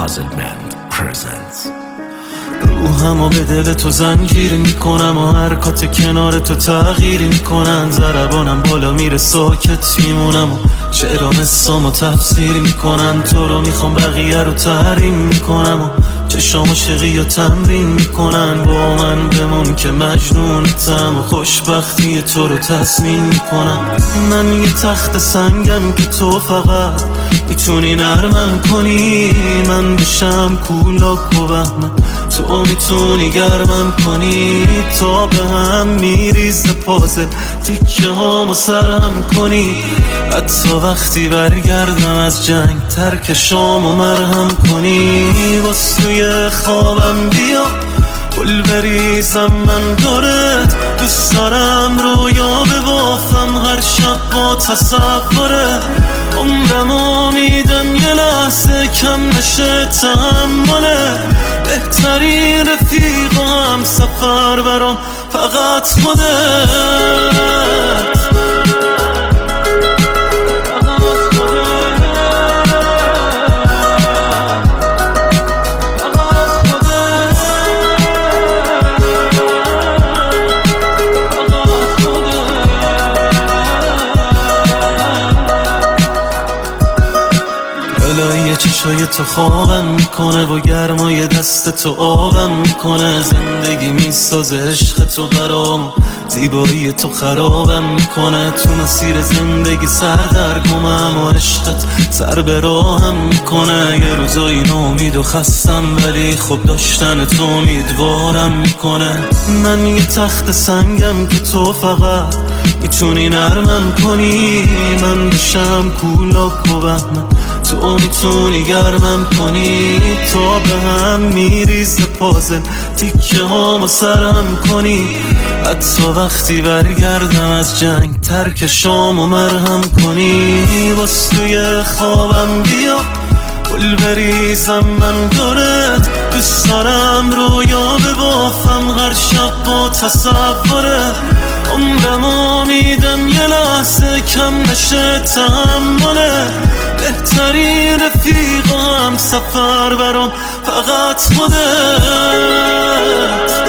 Puzzlement presents. روحمو به دل تو زنجیر میکنم و حرکات کنار تو تغییر میکنن. ضربانم بالا میره ساکت میمونم و چرا نسامو تفسیر میکنن. تو رو میخوام بقیه رو تحریم میکنم و چشام عاشقی رو تمرین میکنن. با من بمون که مجنونتم و خوشبختی تو رو تضمین میکنم. من یه تخت سنگم که تو فقط میتونی نرمم کنی. من بشم کولاک و بهمن تو میتونی گرمم کنی. تا به هم میریزه پازل تیکه هامو سرم کنی. حتی وقتی برگردم از جنگ ترک شامو مرهم کنی. واسه توی خوابم بیا گل بریزم من دورت. دوست دارم رویا ببافم هر شب با تصوره. عمرمو میدم یه لحظه کم نشه تحمله. بهترین رفیق و هم سفر برام فقط خودت. الهی چشای تو خوابم میکنه و گرمای دست تو آبم میکنه. زندگی میسازه عشق تو برام، زیبایی تو خرابم میکنه. تو مسیر زندگی سردرگمم و عشقت سر به راهم میکنه. یه روزایی ناامید و خستم ولی خب داشتن تو امیدوارم میکنه. من یه تخت سنگم که تو فقط میتونی نرمم کنی. من بشم کولاک و بهمن تو میتونی گرمم کنی. تا به هم میریزه پازل تیکه هامو سرم کنی. حتی وقتی برگردم از جنگ ترک شامو مرهم کنی. واسه توی خوابم بیا گل بریزم من دورت. دوست دارم رویا ببافم هر شب با تصوره. عمرمو میدم یه لحظه کم نشه تحمله. بهترین رفیق و هم سفر برام فقط خودت.